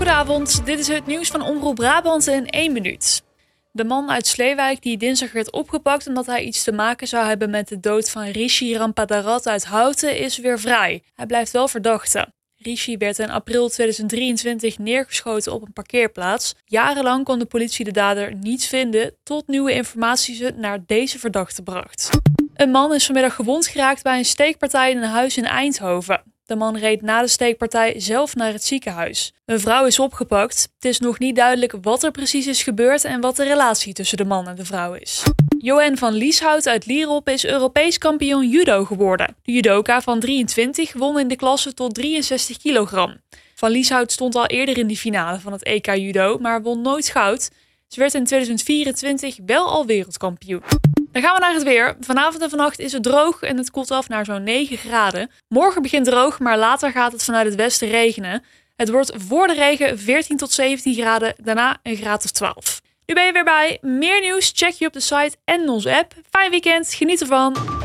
Goedenavond, dit is het nieuws van Omroep Brabant in 1 minuut. De man uit Sleewijk die dinsdag werd opgepakt omdat hij iets te maken zou hebben met de dood van Rishi Rampadarat uit Houten is weer vrij. Hij blijft wel verdachte. Rishi werd in april 2023 neergeschoten op een parkeerplaats. Jarenlang kon de politie de dader niet vinden, tot nieuwe informatie ze naar deze verdachte bracht. Een man is vanmiddag gewond geraakt bij een steekpartij in een huis in Eindhoven. De man reed na de steekpartij zelf naar het ziekenhuis. Een vrouw is opgepakt. Het is nog niet duidelijk wat er precies is gebeurd en wat de relatie tussen de man en de vrouw is. Joanne van Lieshout uit Lierop is Europees kampioen judo geworden. De judoka van 23 won in de klasse tot 63 kilogram. Van Lieshout stond al eerder in de finale van het EK judo, maar won nooit goud. Ze werd in 2024 wel al wereldkampioen. Dan gaan we naar het weer. Vanavond en vannacht is het droog en het koelt af naar zo'n 9 graden. Morgen begint droog, maar later gaat het vanuit het westen regenen. Het wordt voor de regen 14 tot 17 graden, daarna een graad of 12. Nu ben je weer bij. Meer nieuws check je op de site en onze app. Fijn weekend, geniet ervan!